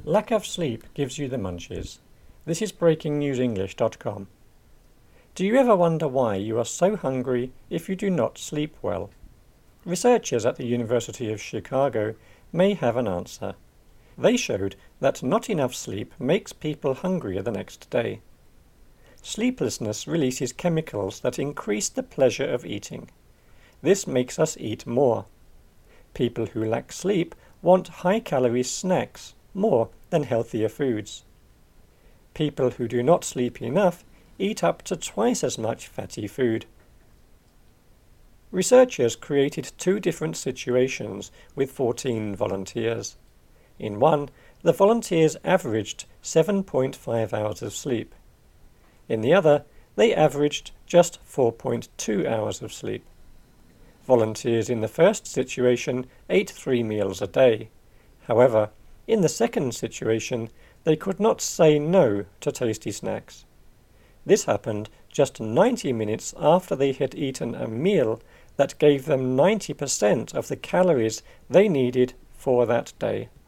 Lack of sleep gives you the munchies. This is breakingnewsenglish.com. Do you ever wonder why you are so hungry if you do not sleep well? Researchers at the University of Chicago may have an answer. They showed that not enough sleep makes people hungrier the next day. Sleeplessness releases chemicals that increase the pleasure of eating. This makes us eat more. People who lack sleep want high-calorie snacks more than healthier foods. People who do not sleep enough eat up to twice as much fatty food. Researchers created 2 different situations with 14 volunteers. In one, the volunteers averaged 7.5 hours of sleep. In the other, they averaged just 4.2 hours of sleep. Volunteers in the first situation ate 3 meals a day. However, in the second situation, they could not say no to tasty snacks. This happened just 90 minutes after they had eaten a meal that gave them 90% of the calories they needed for that day.